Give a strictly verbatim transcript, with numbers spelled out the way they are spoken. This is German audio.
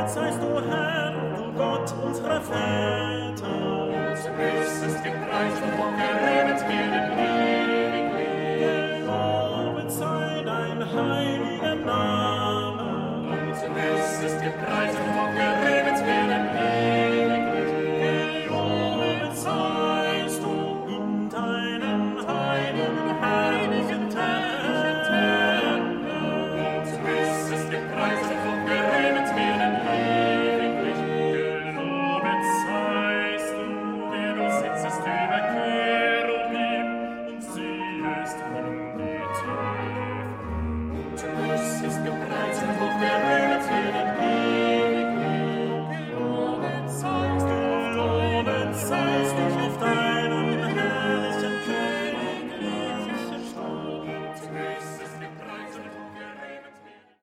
Gelobet seist du, Herr, du Gott unserer Väter. Du müsstest gepreist und hochgeredet werden ewiglich. Gelobet sei dein heiliger Name. Du müsstest gepreist und hochgeredet werden ewiglich. Gelobet seist du in deinen heiligen, heiligen Tempel. Du müsstest gepreist und hochgeredet werden ewiglich. Gelobet seist du, der du sitzest über Cherubim und siehest in die Tiefe. Du müsstest gepreist und hochgeredet